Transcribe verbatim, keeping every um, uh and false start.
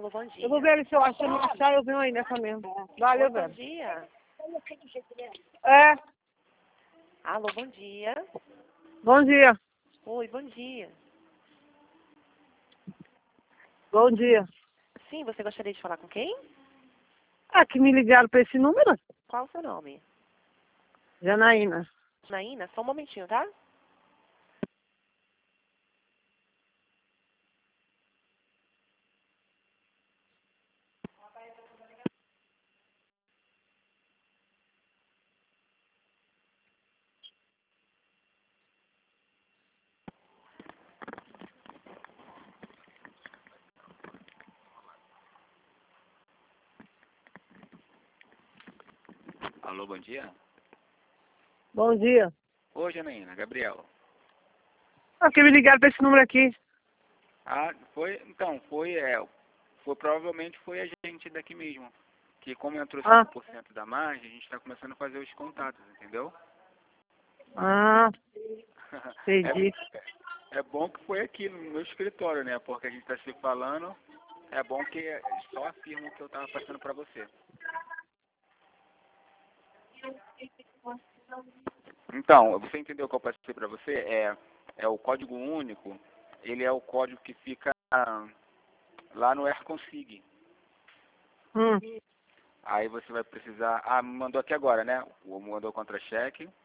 Alô, bom dia. Eu vou ver ali se eu acho, se eu não achar, eu venho aí nessa mesmo. Valeu, Oi, bom velho. dia. É, Alô, bom dia. bom dia. Oi, bom dia. Bom dia. Sim, você gostaria de falar com quem? Ah, que me ligaram pra esse número? Qual o seu nome? Janaína. Naína, só um momentinho, tá? Alô, bom dia. Bom dia. Oi, Janaína, Gabriel. Ah, que me ligaram pra esse número aqui. Ah, foi, então, foi, é, foi, provavelmente foi a gente daqui mesmo. Que como entrou Ah, cinco por cento da margem, a gente está começando a fazer os contatos, entendeu? ah, entendi. É, é bom que foi aqui no meu escritório, né? Porque a gente está se falando, é bom que só afirmo que eu estava passando para você. Então, você entendeu o que eu passei para você? É, é o código único, ele é o código que fica lá no AirConsig. Hum, Aí você vai precisar... Ah, me mandou aqui agora, né? O mandou contra-cheque.